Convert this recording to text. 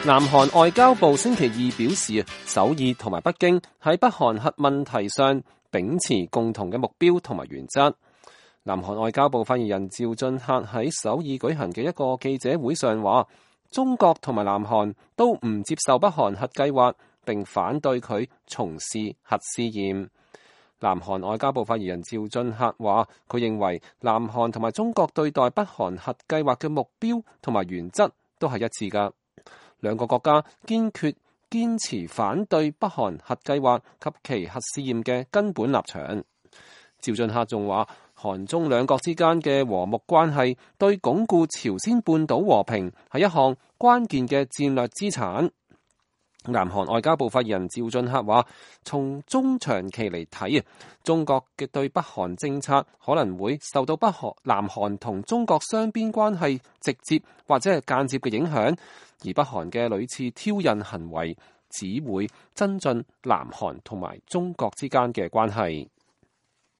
南韓外交部星期二表示，首爾同埋北京喺北韓核問題上秉持共同嘅目標同埋原則。南韓外交部發言人趙俊赫喺首爾舉行嘅一個記者會上話，中國同埋南韓都唔接受北韓核計劃，並反對佢從事核試驗。南韓外交部發言人趙俊赫話，佢認為南韓同埋中國對待北韓核計劃嘅目標同埋原則都係一致㗎。兩個國家堅持反對北韓核計劃及其核試驗嘅根本立場。趙俊赫仲話，韓中兩國之間嘅和睦關係對鞏固朝鮮半島和平係一項關鍵嘅戰略資產。南韓外交部發言人趙俊赫話，從中長期嚟睇，中國嘅對北韓政策可能會受到南韓同中國雙邊關係直接或者係間接嘅影響，而北韓嘅屢次挑釁行為只會增進南韓同埋中國之間嘅關係。